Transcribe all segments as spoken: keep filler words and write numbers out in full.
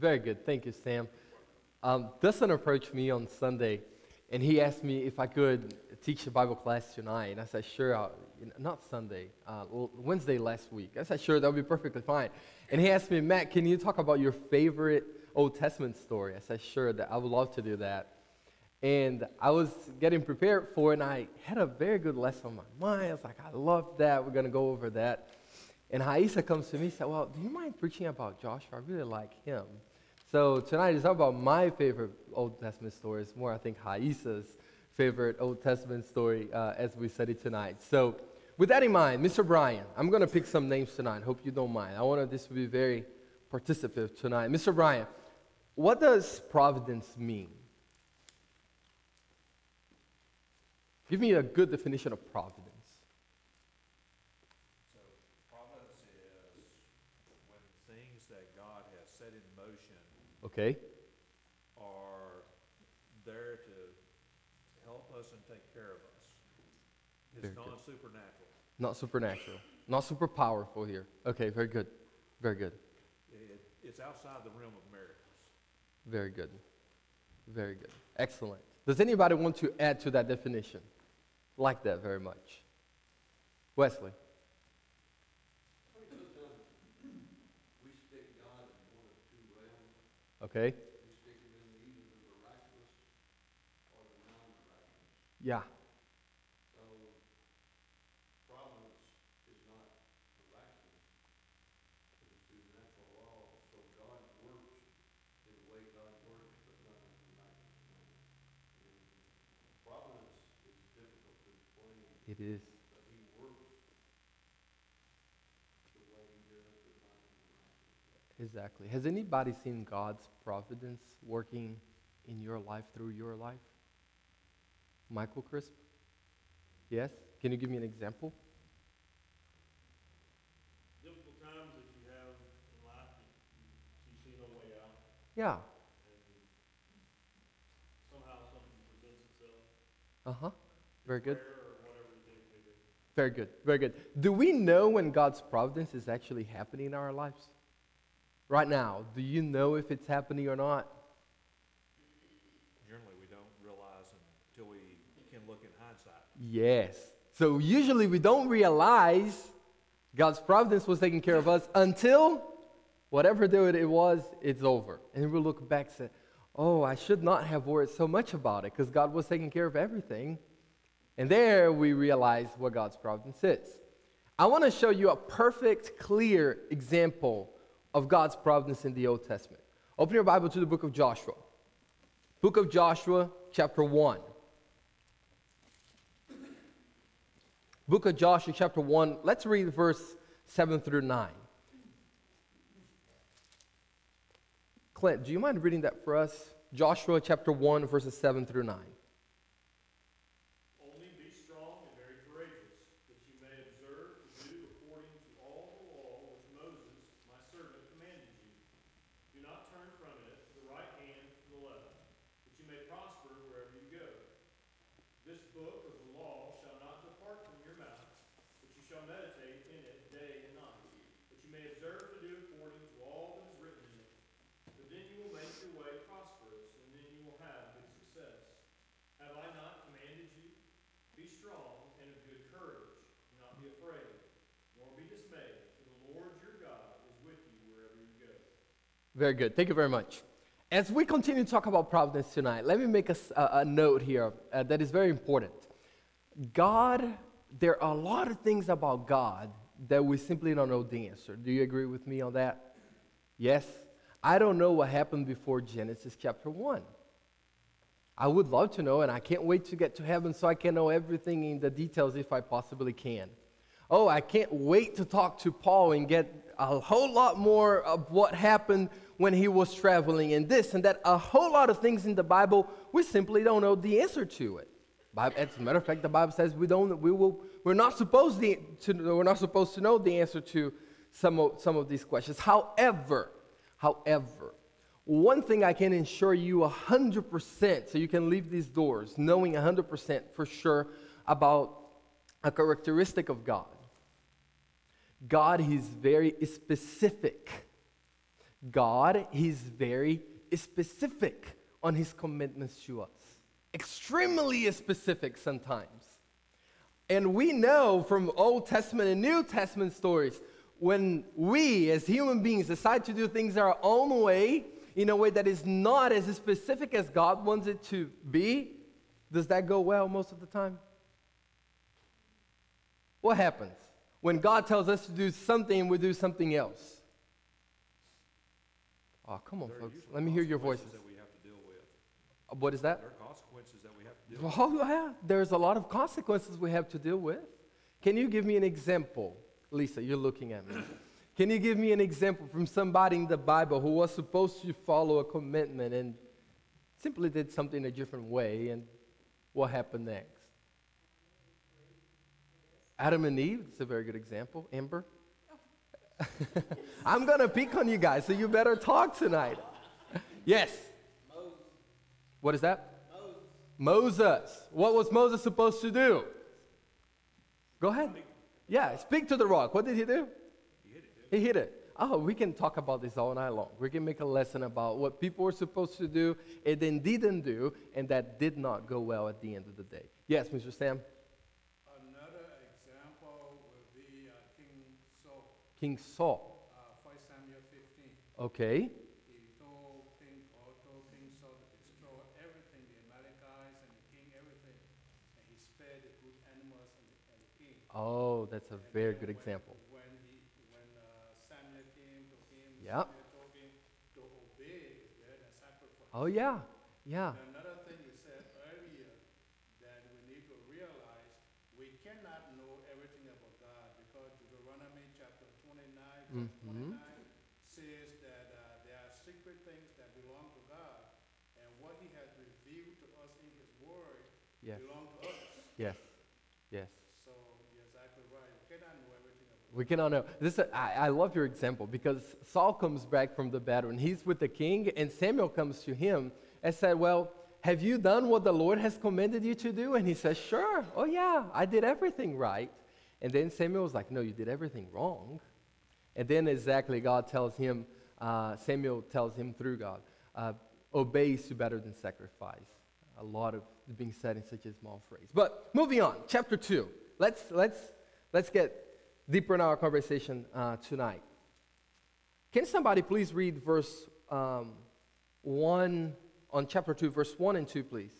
Very good. Thank you, Sam. Um, Dustin approached me on Sunday, and he asked me if I could teach a Bible class tonight. And I said, sure. I'll, you know, not Sunday, uh, Wednesday last week. I said, sure, that'll be perfectly fine. And he asked me, Matt, can you talk about your favorite Old Testament story? I said, sure, that I would love to do that. And I was getting prepared for it, and I had a very good lesson on my mind. I was like, I love that. We're going to go over that. And Haisa comes to me and said, well, do you mind preaching about Joshua? I really like him. So tonight is not about my favorite Old Testament story. It's more, I think, Haisa's favorite Old Testament story uh, as we study tonight. So with that in mind, Mister Brian, I'm going to pick some names tonight. Hope you don't mind. I want this to be very participative tonight. Mister Brian, what does providence mean? Give me a good definition of providence. So providence is when things that God has set in motion Okay. are there to help us and take care of us. It's Very good. non-supernatural. Not supernatural. Not super powerful here. Okay, very good. Very good. It, it's outside the realm of miracles. Very good. Very good. Excellent. Does anybody want to add to that definition? Like that very much. Wesley. We stick God in one of two realms. Okay. We stick him in either the miraculous or the non-miraculous. Yeah. So providence is not miraculous. It's through natural law. So God works in the way God works, but not in a miraculous manner. And providence is difficult to explain, It is. but he works the way he does, but not in a miraculous way. Exactly. Has anybody seen God's providence working in your life, through your life? Michael Crisp? Yes? Can you give me an example? Difficult times that you have in life, you, you see no way out, Yeah. and somehow something presents itself. Uh-huh. Very good. Prayer or whatever you think may be. Very good. Very good. Do we know when God's providence is actually happening in our lives? Right now, do you know if it's happening or not? Generally, we don't realize until we can look in hindsight. Yes. So usually we don't realize God's providence was taking care of us until whatever it was, it's over. And we'll look back and say, oh, I should not have worried so much about it because God was taking care of everything. And there we realize what God's providence is. I want to show you a perfect, clear example of God's providence in the Old Testament. Open your Bible to the book of Joshua. Book of Joshua, chapter one. Book of Joshua, chapter one. Let's read verse seven through nine. Clint, do you mind reading that for us? Joshua, chapter one, verses seven through nine. Only be strong and very courageous, that you may observe to do according to all the law which Moses, my servant, commanded you. Do not turn from it to the right hand or to the left, that you may prosper wherever you go. This book of the law shall not depart from your mouth, but you shall meditate in it day and night, that you may observe to do according to all that is written in it. For then you will make your way prosperous, and then you will have good success. Have I not commanded you? Be strong and of good courage. Do not be afraid, nor be dismayed, for the Lord your God is with you wherever you go. Very good. Thank you very much. As we continue to talk about providence tonight, let me make a, a, a note here uh, that is very important. God, there are a lot of things about God that we simply don't know the answer. Do you agree with me on that? Yes? I don't know what happened before Genesis chapter one. I would love to know, and I can't wait to get to heaven so I can know everything in the details if I possibly can. Oh, I can't wait to talk to Paul and get a whole lot more of what happened when he was traveling and this and that. A whole lot of things in the Bible, we simply don't know the answer to it. As a matter of fact, the Bible says we don't. We will. We're not supposed to. We're not supposed to know the answer to some of some of these questions. However, however, one thing I can assure you a hundred percent, so you can leave these doors knowing a hundred percent for sure about a characteristic of God. God is very specific. God, he's very specific on his commitments to us. Extremely specific sometimes. And we know from Old Testament and New Testament stories, when we as human beings decide to do things our own way, in a way that is not as specific as God wants it to be, does that go well most of the time? What happens when God tells us to do something and we do something else? Oh, come on, There are folks. usually Let me hear your voices. consequences that we have to deal with. Uh, What is that? There are consequences that we have to deal with. Oh, yeah. There's a lot of consequences we have to deal with. Can you give me an example? Lisa, you're looking at me. Can you give me an example from somebody in the Bible who was supposed to follow a commitment and simply did something a different way, and what happened next? Adam and Eve, it's a very good example. Amber? I'm going to pick on you guys, so you better talk tonight. Yes? Moses. What is that? Moses. Moses. What was Moses supposed to do? Go ahead. Yeah, speak to the rock. What did he do? He hit it, didn't He hit it. Oh, we can talk about this all night long. We can make a lesson about what people were supposed to do and then didn't do, and that did not go well at the end of the day. Yes, Mister Sam? Another example will be uh, King Saul, King Saul. uh, First Samuel fifteen. Okay. He told King, or told King Saul to destroy everything, the Amalekites and the king, everything. And he spared the good animals and the, and the king. Oh, that's a And very then good when- example. When he, when uh, Samuel came to him, Yeah. Samuel told him to obey is better than sacrifice. Oh, yeah. Yeah. And another thing you said earlier that we need to realize, we cannot know everything about God because Deuteronomy chapter twenty-nine, verse Mhm. twenty-nine says that uh, there are secret things that belong to God, and what He has revealed to us in His Word Yes. belong to us. Yes. Yes. So you're exactly right. We cannot know everything about We cannot know. This, I, I love your example because Saul comes back from the battle and he's with the king, and Samuel comes to him and said, well, have you done what the Lord has commanded you to do? And he says, sure. Oh, yeah, I did everything right. And then Samuel was like, no, you did everything wrong. And then exactly God tells him, uh, Samuel tells him through God, uh, obey is better than sacrifice. A lot of being said in such a small phrase. But moving on, chapter two. Let's, let's, let's get deeper in our conversation uh, tonight. Can somebody please read verse um, one, on chapter two, verse one and two, please?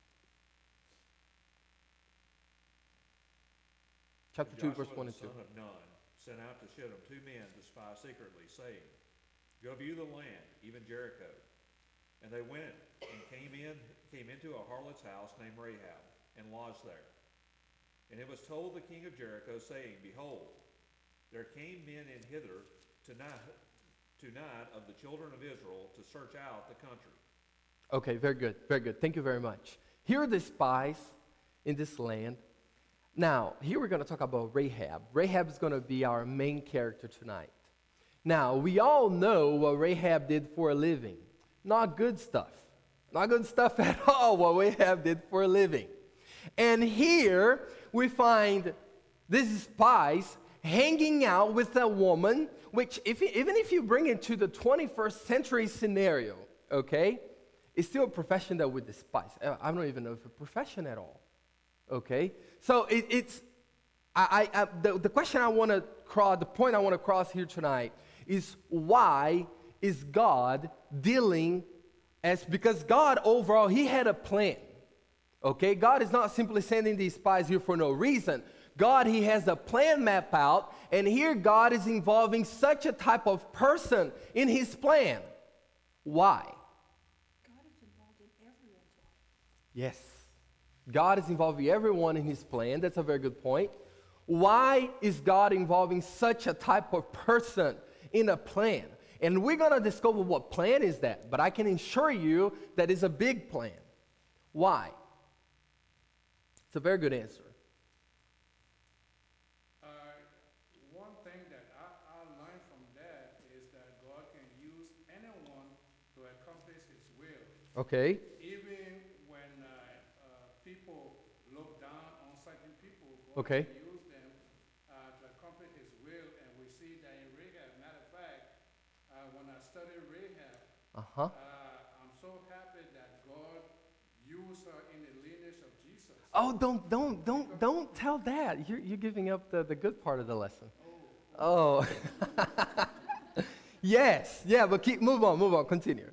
Chapter two, verse Joshua, one and the two. son of Nun, sent out to Shittim two men to spy secretly, saying, go view the land, even Jericho. And they went and came in, came into a harlot's house named Rahab, and lodged there. And it was told the king of Jericho, saying, behold, there came men in hither tonight, tonight of the children of Israel to search out the country. Okay, very good, very good. Thank you very much. Here are the spies in this land. Now, here we're going to talk about Rahab. Rahab is going to be our main character tonight. Now, we all know what Rahab did for a living. Not good stuff. Not good stuff at all what Rahab did for a living. And here we find these spies hanging out with a woman, which if you, even if you bring it to the twenty-first century scenario, okay, it's still a profession that we despise. I don't even know if it's a profession at all, okay? So it, it's, I, I, I, the, the question I want to cross, the point I want to cross here tonight is why is God dealing as, because God overall, he had a plan, okay? God is not simply sending these spies here for no reason. God, he has a plan mapped out, and here God is involving such a type of person in his plan. Why? God is involved in everyone's life. Yes. God is involving everyone in his plan. That's a very good point. Why is God involving such a type of person in a plan? And we're going to discover what plan is that, but I can assure you that it's a big plan. Why? It's a very good answer. Uh, one thing that I, I learned from that is that God can use anyone to accomplish His will. Okay. Even when uh, uh, people look down on certain people, God Okay. can use them uh, to accomplish His will. And we see that in Rahab. Matter of fact, uh, when I studied Uh-huh. Uh, I'm so happy that God used her in the lineage of Jesus. Oh, don't, don't, don't, don't tell that. You're, you're giving up the, the good part of the lesson. Oh. Yes, yeah, but keep, move on, move on, continue.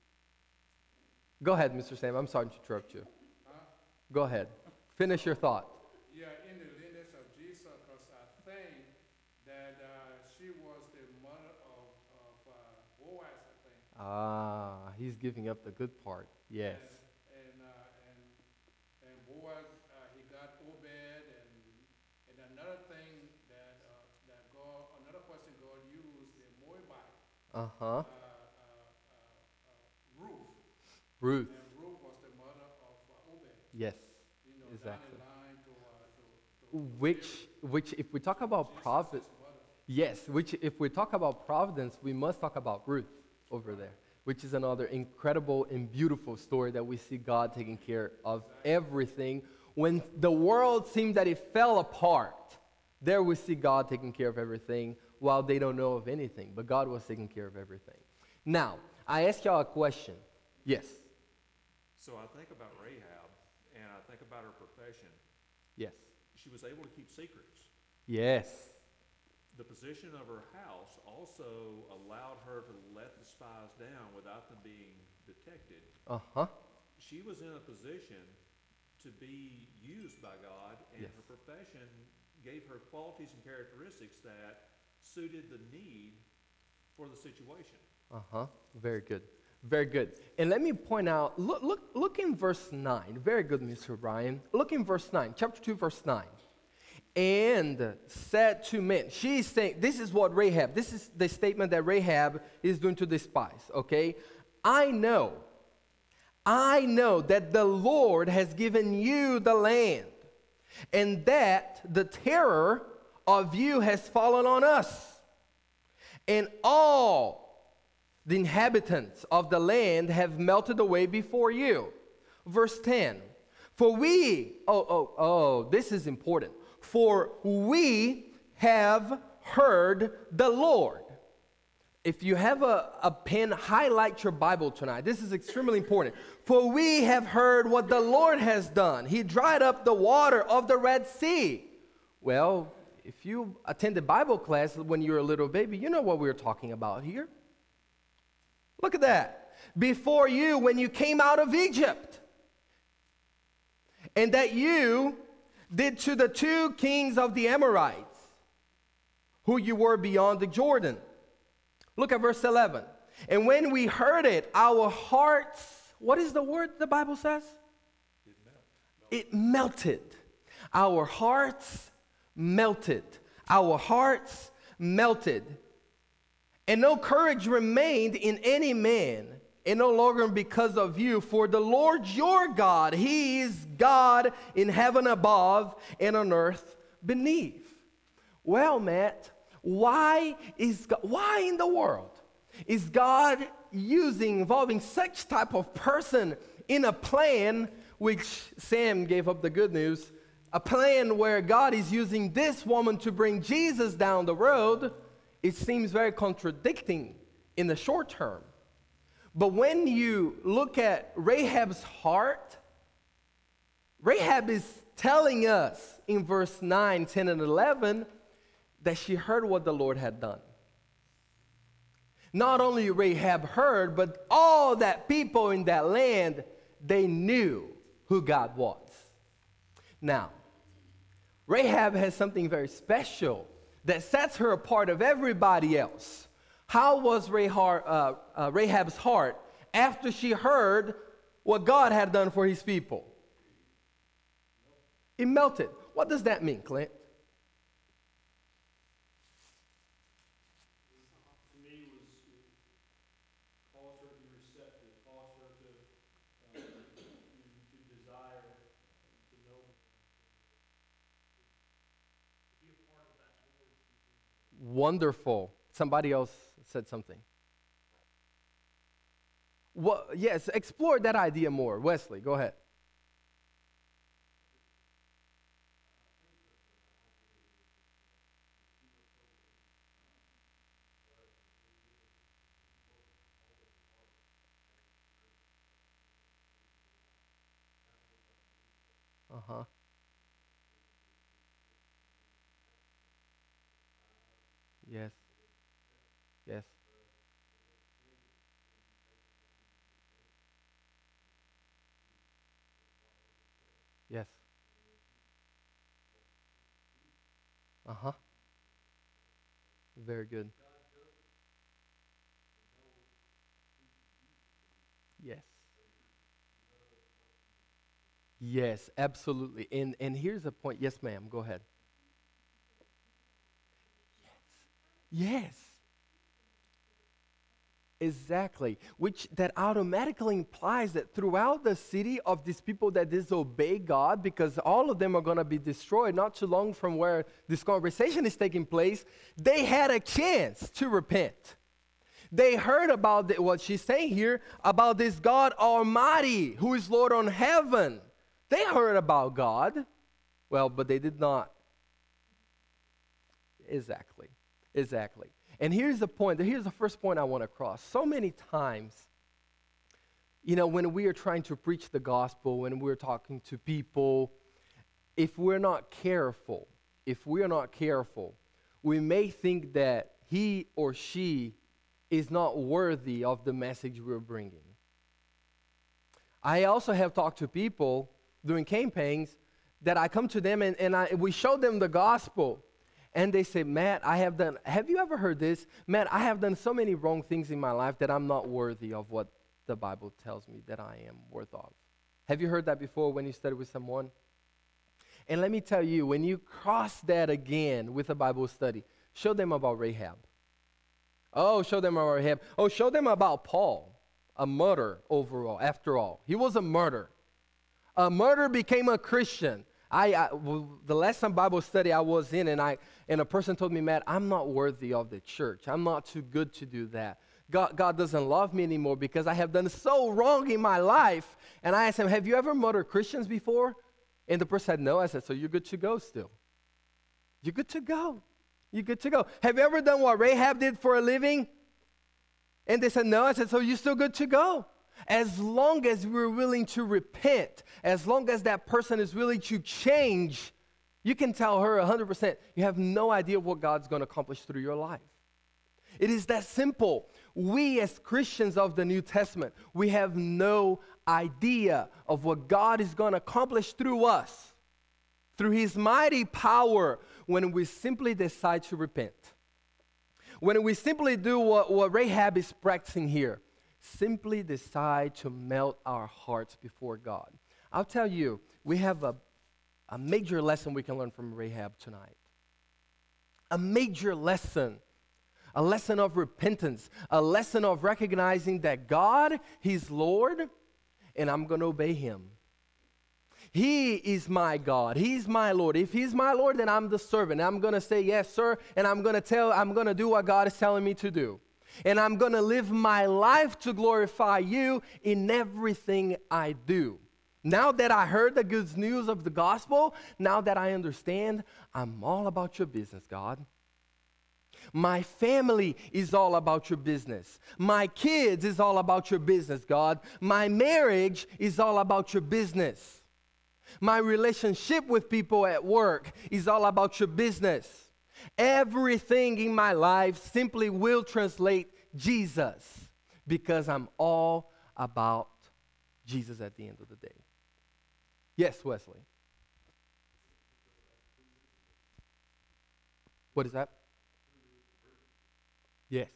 Go ahead, Mister Sam. I'm sorry to interrupt you. Huh? Go ahead. Finish your thought. Yeah, in the lineage of Jesus, because I think that uh, she was the mother of, of uh, Boaz, I think. Ah, he's giving up the good part. Yes. And and uh, and, and Boaz, uh, he got Obed, and and another thing that uh, that God, another person God used, the Moabite, Uh-huh. uh, uh, uh, uh, Ruth. Ruth. And Ruth was the mother of uh, Obed. Yes. You know, Exactly. down the line to, uh, to, to, to Which, which, if we talk about Jesus' providence, mother. yes, which, if we talk about providence, we must talk about Ruth over there, which is another incredible and beautiful story that we see God taking care of everything. When the world seemed that it fell apart, there we see God taking care of everything while they don't know of anything, but God was taking care of everything. Now, I ask y'all a question. Yes. So I think about Rahab, and I think about her profession. Yes. She was able to keep secrets. Yes. The position of her house also allowed her to let the spies down without them being detected. Uh-huh. She was in a position to be used by God, and Yes. her profession gave her qualities and characteristics that suited the need for the situation. Uh-huh. Very good. Very good. And let me point out, look, look, look in verse nine. Very good, Mister Brian. Look in verse nine, chapter two, verse nine. And said to men, she's saying, this is what Rahab, this is the statement that Rahab is doing to the spies, okay? I know, I know that the Lord has given you the land, and that the terror of you has fallen on us, and all the inhabitants of the land have melted away before you. Verse ten, for we, oh, oh, oh, this is important. For we have heard the Lord. If you have a, a pen, highlight your Bible tonight. This is extremely important. For we have heard what the Lord has done. He dried up the water of the Red Sea. Well, if you attended Bible class when you were a little baby, you know what we were talking about here. Look at that. Before you, when you came out of Egypt, and that you did to the two kings of the Amorites, who you were beyond the Jordan. Look at verse eleven. And when we heard it, our hearts, what is the word the Bible says? It melt. It melted. Our hearts melted. Our hearts melted. And no courage remained in any man, and no longer because of you, for the Lord your God, He is God in heaven above and on earth beneath. Well, Matt, why is God, why in the world is God using, involving such type of person in a plan, which Sam gave up the good news, a plan where God is using this woman to bring Jesus down the road? It seems very contradicting in the short term. But when you look at Rahab's heart, Rahab is telling us in verse nine, ten, and eleven that she heard what the Lord had done. Not only Rahab heard, but all that people in that land, they knew who God was. Now, Rahab has something very special that sets her apart of everybody else. How was Rahab, uh, uh, Rahab's heart after she heard what God had done for his people? It melted. What does that mean, Clint? To me, it was, it caused her to be receptive, caused her to, uh, to, to desire, to know, to be a part of that Lord. Wonderful. Somebody else said something. Well, yes, explore that idea more. Wesley, go ahead. Uh-huh. Yes. Yes. Yes. Uh-huh. Very good. Yes. Yes, absolutely. And and here's a point. Yes, ma'am. Go ahead. Yes. Exactly. Which that automatically implies that throughout the city of these people that disobey God, because all of them are going to be destroyed not too long from where this conversation is taking place, they had a chance to repent. They heard about the, what she's saying here about this God Almighty who is Lord on heaven. They heard about God. Well, but they did not. Exactly. Exactly. And here's the point. Here's the first point I want to cross. So many times, you know, when we are trying to preach the gospel, when we're talking to people, if we're not careful, if we're not careful, we may think that he or she is not worthy of the message we're bringing. I also have talked to people during campaigns that I come to them and, and I, we show them the gospel. And they say, Matt, I have done, have you ever heard this? Matt, I have done so many wrong things in my life that I'm not worthy of what the Bible tells me that I am worth of. Have you heard that before when you study with someone? And let me tell you, when you cross that again with a Bible study, show them about Rahab. Oh, show them about Rahab. Oh, show them about Paul, a murderer overall, after all. He was a murderer. A murderer became a Christian. I, I well, the last time Bible study I was in, and I and a person told me, Matt, I'm not worthy of the church. I'm not too good to do that. God, God doesn't love me anymore because I have done so wrong in my life. And I asked him, have you ever murdered Christians before? And the person said, no. I said, so you're good to go still. You're good to go. You're good to go. Have you ever done what Rahab did for a living? And they said, no. I said, so you're still good to go. As long as we're willing to repent, as long as that person is willing to change, you can tell her one hundred percent, you have no idea what God's going to accomplish through your life. It is that simple. We as Christians of the New Testament, we have no idea of what God is going to accomplish through us, through his mighty power, when we simply decide to repent. When we simply do what, what Rahab is practicing here. Simply decide to melt our hearts before God. I'll tell you, we have a, a major lesson we can learn from Rahab tonight. A major lesson. A lesson of repentance. A lesson of recognizing that God, he's Lord, and I'm going to obey him. He is my God. He's my Lord. If he's my Lord, then I'm the servant. I'm going to say, yes, sir, and I'm going to tell, I'm going to do what God is telling me to do. And I'm going to live my life to glorify you in everything I do. Now that I heard the good news of the gospel, now that I understand, I'm all about your business, God. My family is all about your business. My kids is all about your business, God. My marriage is all about your business. My relationship with people at work is all about your business. Everything in my life simply will translate Jesus because I'm all about Jesus at the end of the day. Yes, Wesley. What is that? Yes.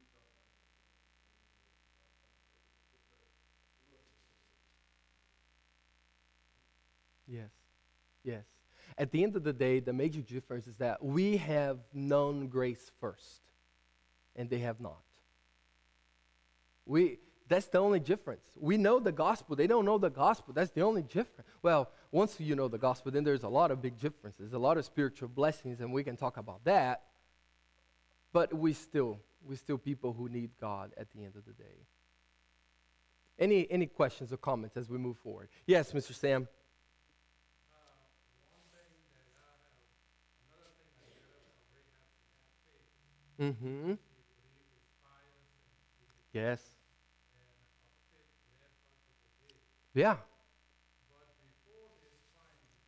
Yes. Yes. At the end of the day, the major difference is that we have known grace first, and they have not. We, that's the only difference. We know the gospel. They don't know the gospel. That's the only difference. Well, once you know the gospel, then there's a lot of big differences, a lot of spiritual blessings, and we can talk about that. But we still, we still people who need God at the end of the day. Any, any questions or comments as we move forward? Yes, Mister Sam. Mm-hmm. Yes. Yeah.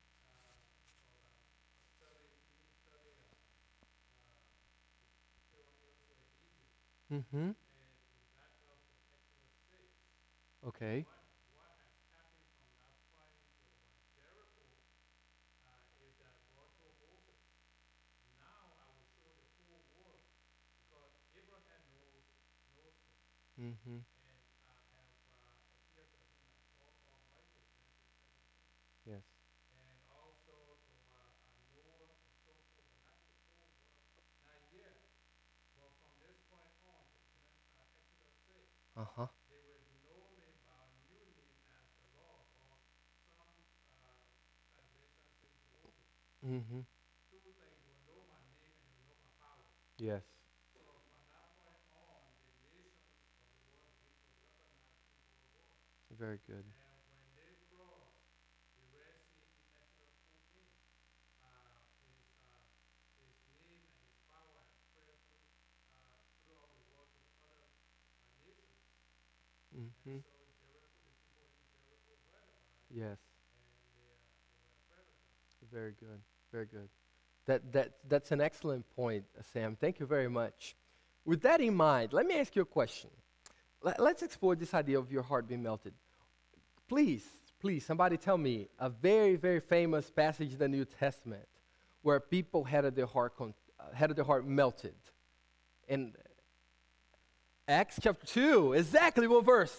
Mm-hmm. And in that verse of Exodus six, Okay. what, what has happened from that point to when Jericho uh, is that God told Moses, now I will show the whole world, because Abraham knows, knows me. Mm-hmm. And I have uh, appeared to him as God Almighty, Genesis seventeen. Yes. And also to uh, uh, Noah and so forth, but not to the whole world, not yet. But from this point on, Gen- uh, Exodus six, Uh-huh. they will know me by a new name as the Lord, or some uh, translations say Jehovah. Mm-hmm. Two things, they will know my name and they will know my power. Yes. So from that point on, the nations of the world begin to recognize who God was. Very good. And when they crossed the Red Sea in Exodus fourteen, uh, his, uh, his name and his power had spread through, uh, throughout the world to the other uh, nations. Mm-hmm. And so Jericho, the people in Jericho heard about it, Yes. and they, uh, they were afraid of him. Very good. Very good. That, that, that's an excellent point, uh, Sam. Thank you very much. With that in mind, let me ask you a question. Let, let's explore this idea of your heart being melted. Please, please, somebody tell me a very, very famous passage in the New Testament where people had their heart, con- uh, had their heart melted. In Acts chapter two, exactly what verse?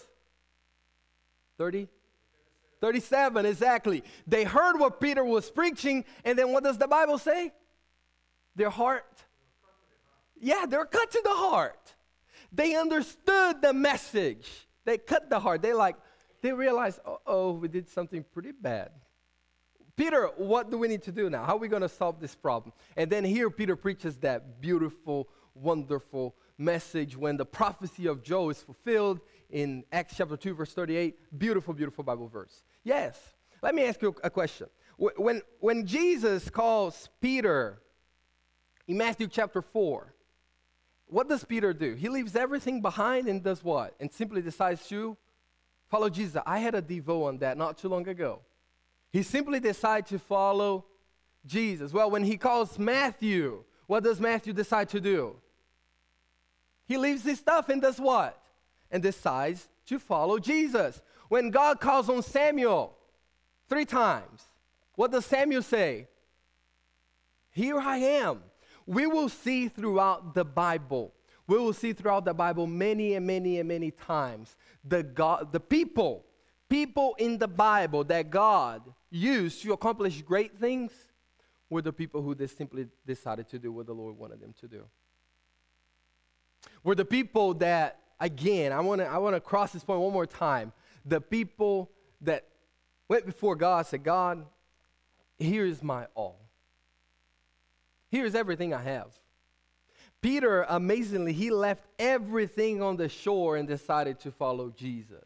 thirty? thirty-seven, exactly. They heard what Peter was preaching, and then what does the Bible say? Their heart. Yeah, they're cut to the heart. They understood the message. They cut the heart. They like, they realized, oh, we did something pretty bad. Peter, what do we need to do now? How are we going to solve this problem? And then here Peter preaches that beautiful, wonderful message when the prophecy of Joel is fulfilled in Acts chapter two, verse thirty-eight. Beautiful, beautiful Bible verse. Yes. Let me ask you a question. When, when Jesus calls Peter in Matthew chapter four, what does Peter do? He leaves everything behind and does what? And simply decides to follow Jesus. I had a Devo on that not too long ago. He simply decides to follow Jesus. Well, when he calls Matthew, what does Matthew decide to do? He leaves his stuff and does what? And decides to follow Jesus. When God calls on Samuel three times, what does Samuel say? Here I am. We will see throughout the Bible, we will see throughout the Bible many and many and many times the God, the people, people in the Bible that God used to accomplish great things were the people who just simply decided to do what the Lord wanted them to do. Were the people that, again, I want to I want to cross this point one more time. The people that went before God said, God, here's my all. Here's everything I have. Peter, amazingly, he left everything on the shore and decided to follow Jesus.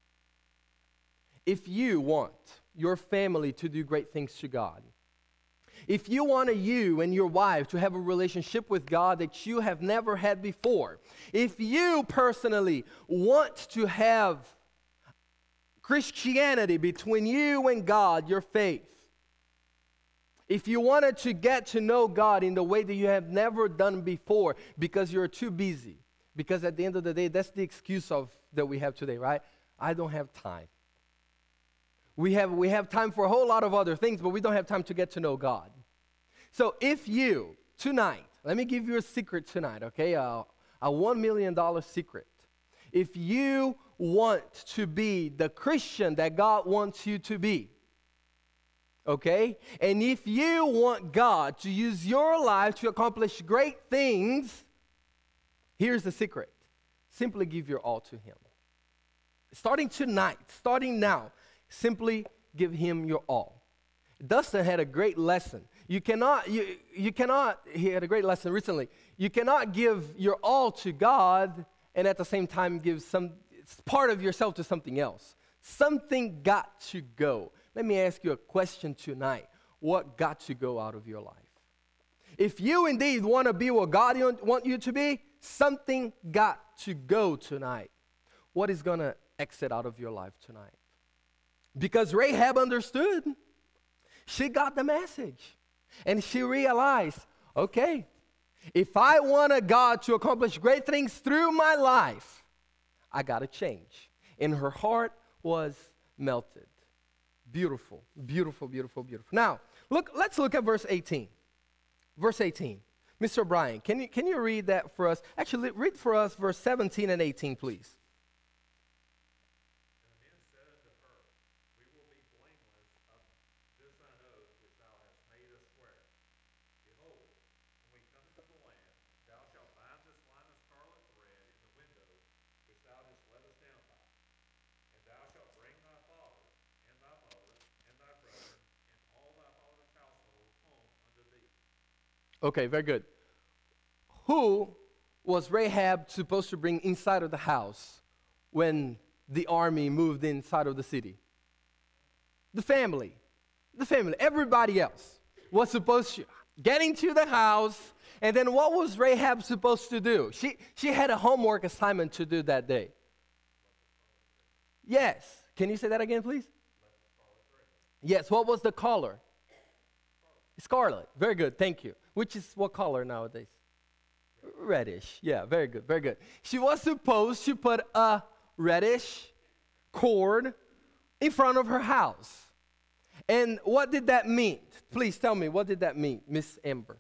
If you want your family to do great things to God, if you want you and your wife to have a relationship with God that you have never had before, if you personally want to have Christianity between you and God, your faith, if you wanted to get to know God in the way that you have never done before because you're too busy, because at the end of the day, that's the excuse of that we have today, right? I don't have time. We have, we have time for a whole lot of other things, but we don't have time to get to know God. So if you, tonight, let me give you a secret tonight, okay? Uh, a one million dollars secret. If you want to be the Christian that God wants you to be, okay? And if you want God to use your life to accomplish great things, here's the secret. Simply give your all to Him. Starting tonight, starting now, simply give Him your all. Dustin had a great lesson. You cannot, you, you cannot, he had a great lesson recently. You cannot give your all to God and at the same time give some part of yourself to something else. Something got to go. Let me ask you a question tonight. What got to go out of your life? If you indeed want to be what God wants you to be, something got to go tonight. What is going to exit out of your life tonight? Because Rahab understood. She got the message. And she realized, okay, If I want a God to accomplish great things through my life, I got to change. And her heart was melted. Beautiful, beautiful, beautiful, beautiful. Now, look, let's look at verse eighteen. Verse eighteen. Mister Brian, can you, can you read that for us? Actually, read for us verse seventeen and eighteen, please. And the men said unto her, We will be blameless of this thine oath which thou hast made us swear. Behold, when we come into the land, thou shalt bind this line of scarlet thread in the window which thou hast let us down by. And thou shalt bring thy father, and thy mother, and thy brethren, and all thy father's household home unto thee. Okay, very good. Who was Rahab supposed to bring inside of the house when the army moved inside of the city? The family. The family. Everybody else was supposed to get into the house. And then what was Rahab supposed to do? She, she had a homework assignment to do that day. Yes. Can you say that again, please? Yes. What was the color? Scarlet. Very good. Thank you. Which is what color nowadays? Reddish. Yeah, very good. Very good. She was supposed to put a reddish cord in front of her house. And what did that mean? Please tell me, what did that mean, Miss Amber?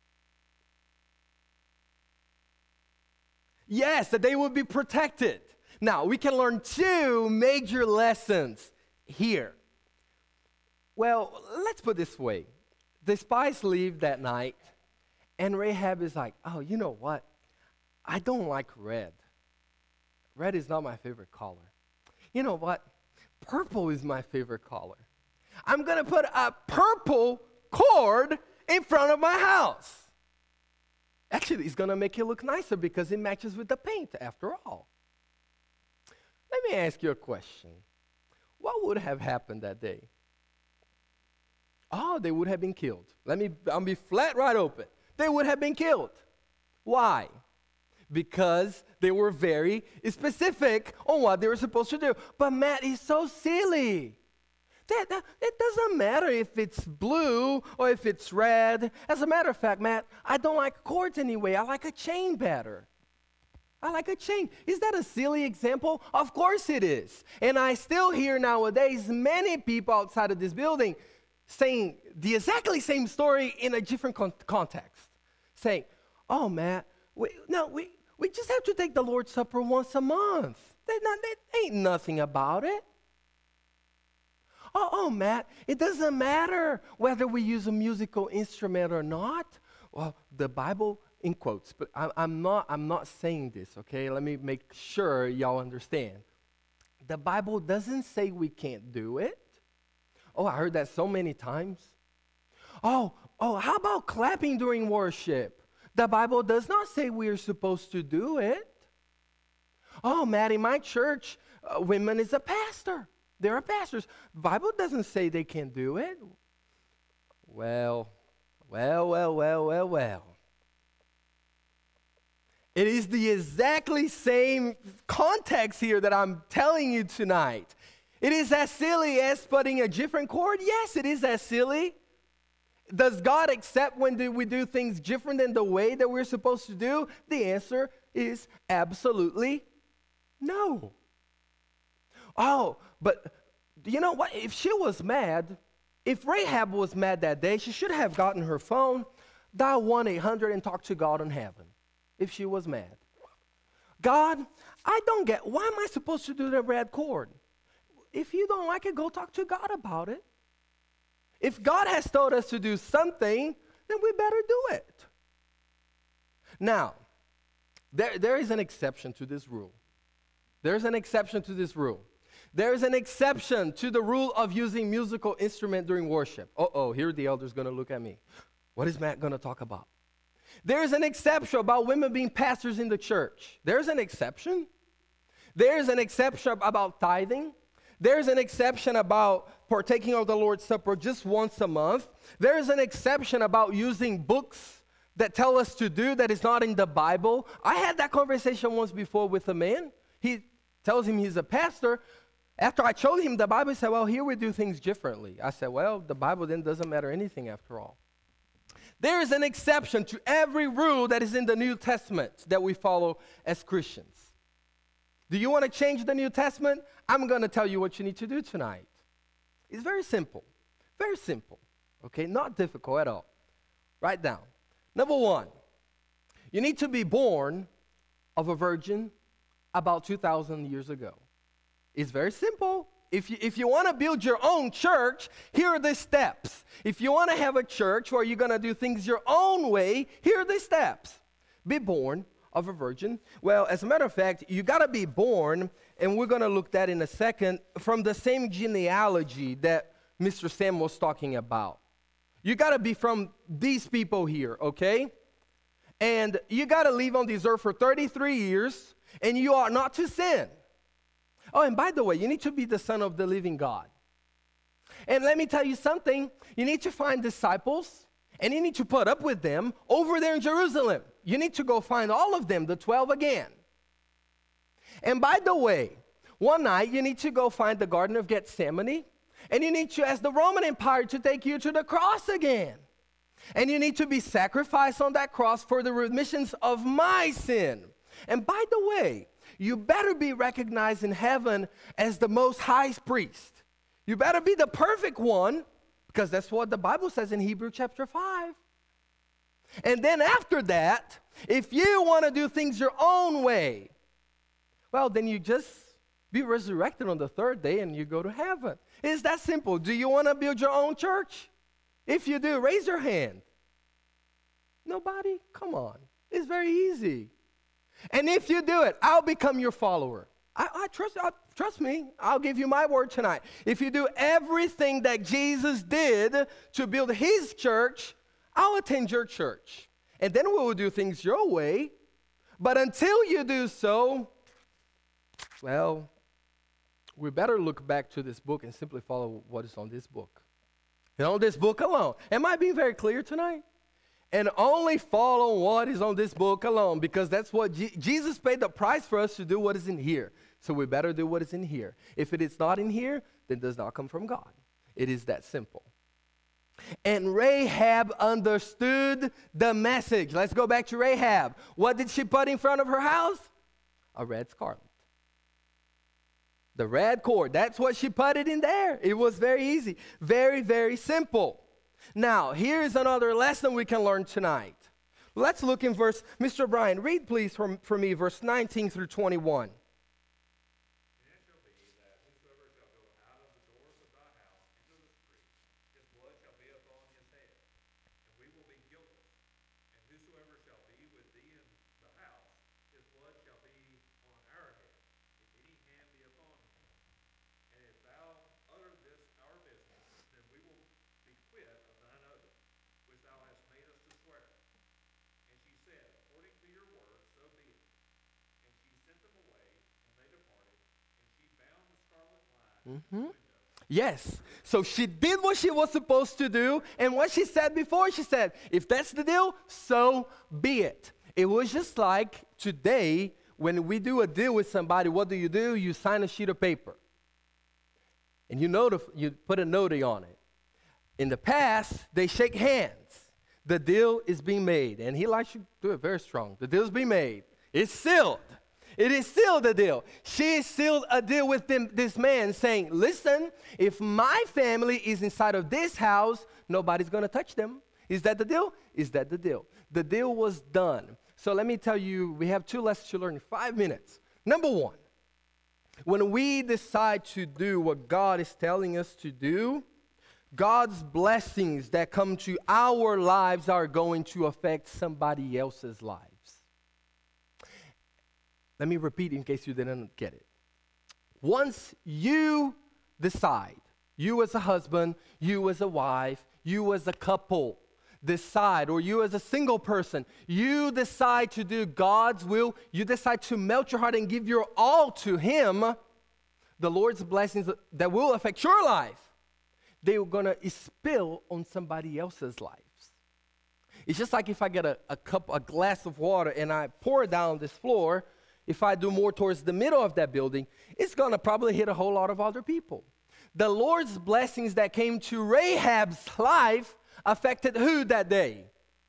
Yes, that they would be protected. Now, we can learn two major lessons here. Well, let's put it this way. The spies leave that night, and Rahab is like, oh, you know what? I don't like red. Red is not my favorite color. You know what? Purple is my favorite color. I'm going to put a purple cord in front of my house. Actually, it's going to make it look nicer because it matches with the paint after all. Let me ask you a question. What would have happened that day? Oh, they would have been killed. Let me, I'll be flat right open. They would have been killed. Why? Because they were very specific on what they were supposed to do. But Matt is so silly. That, that, it doesn't matter if it's blue or if it's red. As a matter of fact, Matt, I don't like cords anyway. I like a chain better. I like a chain. Is that a silly example? Of course it is. And I still hear nowadays many people outside of this building saying the exactly same story in a different con- context. Saying, oh, Matt, we, no, we, we just have to take the Lord's Supper once a month. There ain't nothing about it. Oh, oh, Matt, it doesn't matter whether we use a musical instrument or not. Well, the Bible, in quotes, but I, I'm not, I'm not saying this, okay? Let me make sure y'all understand. The Bible doesn't say we can't do it. Oh, I heard that so many times. Oh, oh, how about clapping during worship? The Bible does not say we are supposed to do it. Oh, Matt, in my church, uh, women is a pastor. There are pastors. The Bible doesn't say they can't do it. Well, well, well, well, well, well. It is the exactly same context here that I'm telling you tonight. It is as silly as putting a different cord. Yes, it is as silly. Does God accept when do we do things different than the way that we're supposed to do? The answer is absolutely no. Oh, but you know what? If she was mad, if Rahab was mad that day, she should have gotten her phone, dial one eight hundred and talk to God in heaven if she was mad. God, I don't get, why am I supposed to do the red cord? If you don't like it, go talk to God about it. If God has told us to do something, then we better do it. Now, there, there is an exception to this rule. There's an exception to this rule. There is an exception to the rule of using musical instrument during worship. Uh-oh, here the elder's going to look at me. What is Matt going to talk about? There's an exception about women being pastors in the church. There's an exception. There's an exception about tithing. There's an exception about partaking of the Lord's Supper just once a month. There's an exception about using books that tell us to do that is not in the Bible. I had that conversation once before with a man. He tells him he's a pastor. After I showed him the Bible, he said, well, here we do things differently. I said, well, the Bible then doesn't matter anything after all. There is an exception to every rule that is in the New Testament that we follow as Christians. Do you want to change the New Testament? I'm going to tell you what you need to do tonight. It's very simple. Very simple. Okay? Not difficult at all. Write down. Number one, you need to be born of a virgin about two thousand years ago. It's very simple. If you, if you want to build your own church, here are the steps. If you want to have a church where you're going to do things your own way, here are the steps. Be born of a virgin. Well, as a matter of fact, you got to be born, and we're going to look at that in a second, from the same genealogy that Mister Sam was talking about. You got to be from these people here, okay? And you got to live on this earth for thirty-three years, and you are not to sin. Oh, and by the way, you need to be the son of the living God. And let me tell you something. You need to find disciples, and you need to put up with them over there in Jerusalem. You need to go find all of them, the twelve again. And by the way, one night you need to go find the Garden of Gethsemane, and you need to ask the Roman Empire to take you to the cross again. And you need to be sacrificed on that cross for the remissions of my sin. And by the way, you better be recognized in heaven as the most high priest. You better be the perfect one, because that's what the Bible says in Hebrews chapter five. And then after that, if you want to do things your own way, well, then you just be resurrected on the third day and you go to heaven. It's that simple. Do you want to build your own church? If you do, raise your hand. Nobody? Come on. It's very easy. And if you do it, I'll become your follower. I, I trust I, trust me. I'll give you my word tonight. If you do everything that Jesus did to build his church, I'll attend your church. And then we will do things your way. But until you do so, well, we better look back to this book and simply follow what is on this book. And on this book alone. Am I being very clear tonight? And only follow what is on this book alone, because that's what Je- Jesus paid the price for us to do what is in here. So we better do what is in here. If it is not in here, then it does not come from God. It is that simple. And Rahab understood the message. Let's go back to Rahab. What did she put in front of her house? A red scarlet. The red cord. That's what she put it in there. It was very easy. Very, very simple. Now, here's another lesson we can learn tonight. Let's look in verse, Mister Brian, read please for, for me verse nineteen through twenty-one. And it shall be that whosoever shall go out of the doors of thy house into the street, his blood shall be upon his head, and we will be guiltless. And whosoever shall be with thee in the house, his blood shall be on our head, if any hand be upon him. And if thou utter this our business, then we will be quit of thine oath, which thou hast made us to swear. And she said, according to your word, so be it. And she sent them away, and they departed, and she bound the scarlet line in the window. Yes. So she did what she was supposed to do. And what she said before, she said, if that's the deal, so be it. It was just like today, when we do a deal with somebody, what do you do? You sign a sheet of paper. And you, notif- you put a notary on it. In the past, they shake hands. The deal is being made. And he likes to do it very strong. The deal's being made. It's sealed. It is sealed a deal. She sealed a deal with them, this man saying, listen, if my family is inside of this house, nobody's going to touch them. Is that the deal? Is that the deal? The deal was done. So let me tell you, we have two lessons to learn in five minutes. Number one, when we decide to do what God is telling us to do, God's blessings that come to our lives are going to affect somebody else's lives. Let me repeat in case you didn't get it. Once you decide, you as a husband, you as a wife, you as a couple, decide, or you as a single person, you decide to do God's will, you decide to melt your heart and give your all to Him, the Lord's blessings that will affect your life, they are going to spill on somebody else's lives. It's just like if I get a, a cup, a glass of water, and I pour it down this floor. If I do more towards the middle of that building, it's going to probably hit a whole lot of other people. The Lord's blessings that came to Rahab's life affected who that day?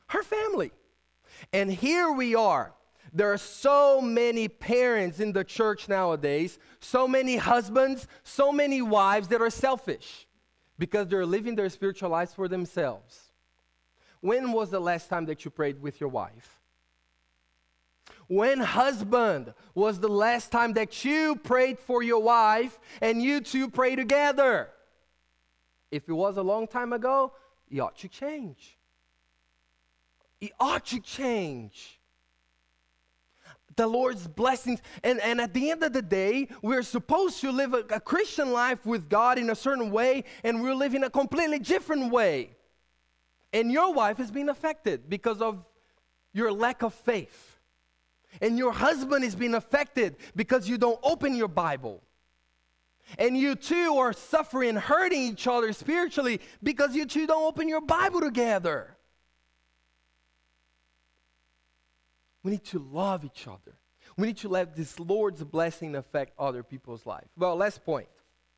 Her family. And here we are. There are so many parents in the church nowadays, so many husbands, so many wives that are selfish because they're living their spiritual lives for themselves. When was the last time that you prayed with your wife? When, husband, was the last time that you prayed for your wife and you two pray together? If it was a long time ago, you ought to change. It ought to change. The Lord's blessings. And, and at the end of the day, we're supposed to live a, a Christian life with God in a certain way, and we're living a completely different way. And your wife is being affected because of your lack of faith. And your husband is being affected because you don't open your Bible. And you two are suffering, hurting each other spiritually because you two don't open your Bible together. We need to love each other. We need to let this Lord's blessing affect other people's life. Well, last point.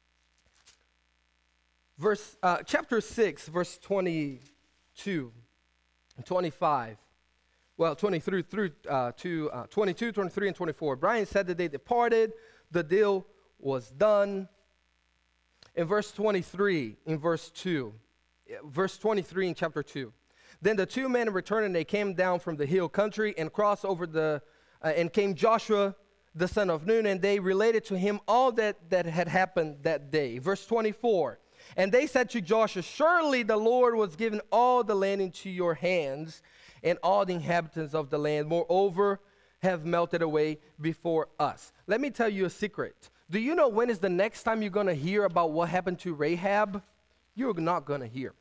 Verse, uh, chapter six, verse twenty-two and twenty-five. Well, twenty-three through uh, to uh, twenty-two, twenty-three, and twenty-four. Brian said that they departed. The deal was done. In verse twenty-three, in verse two, verse twenty-three in chapter two. Then the two men returned, and they came down from the hill country and crossed over the, uh, and came Joshua, the son of Nun, and they related to him all that, that had happened that day. Verse twenty-four, and they said to Joshua, surely the Lord was giving all the land into your hands, and all the inhabitants of the land, moreover, have melted away before us. Let me tell you a secret. Do you know when is the next time you're going to hear about what happened to Rahab? You're not going to hear.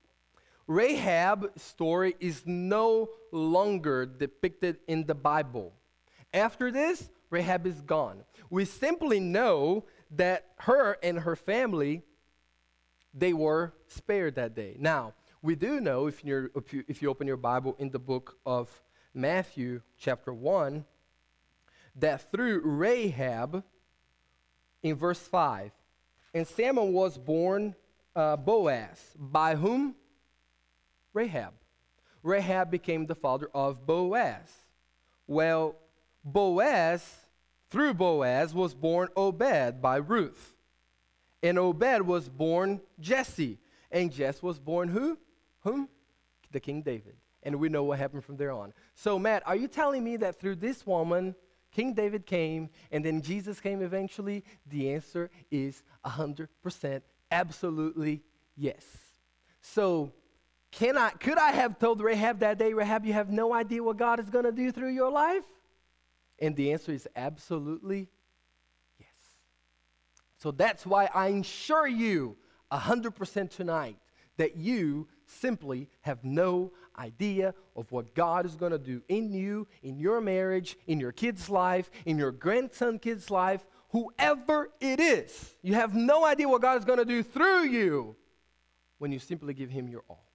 Rahab's story is no longer depicted in the Bible. After this, Rahab is gone. We simply know that her and her family, they were spared that day. Now, we do know, if, you're, if, you, if you open your Bible in the book of Matthew chapter one, that through Rahab, in verse five, and Samuel was born uh, Boaz, by whom? Rahab. Rahab became the father of Boaz. Well, Boaz, through Boaz, was born Obed by Ruth. And Obed was born Jesse. And Jesse was born who? Whom? The King David. And we know what happened from there on. So, Matt, are you telling me that through this woman, King David came, and then Jesus came eventually? The answer is one hundred percent, absolutely yes. So, Can I, could I have told Rahab that day, Rahab, you have no idea what God is going to do through your life? And the answer is absolutely yes. So that's why I assure you one hundred percent tonight that you simply have no idea of what God is going to do in you, in your marriage, in your kid's life, in your grandson kid's life, whoever it is. You have no idea what God is going to do through you when you simply give him your all.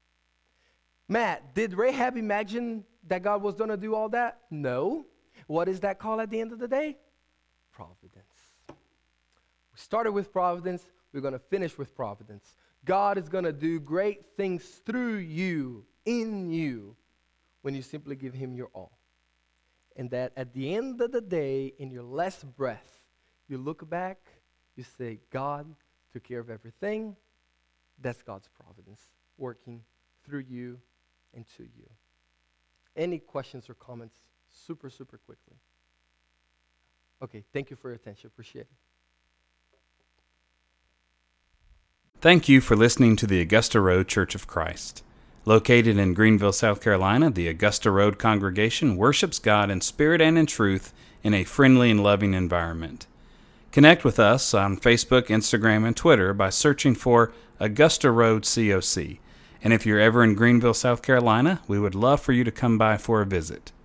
Matt, did Rahab imagine that God was going to do all that? No. What is that called at the end of the day? Providence. We started with providence. We're going to finish with providence. God is going to do great things through you, in you, when you simply give him your all. And that at the end of the day, in your last breath, you look back, you say, God took care of everything. That's God's providence working through you and to you. Any questions or comments? Super, super quickly. Okay, thank you for your attention. Appreciate it. Thank you for listening to the Augusta Road Church of Christ. Located in Greenville, South Carolina, the Augusta Road congregation worships God in spirit and in truth in a friendly and loving environment. Connect with us on Facebook, Instagram, and Twitter by searching for Augusta Road C O C. And if you're ever in Greenville, South Carolina, we would love for you to come by for a visit.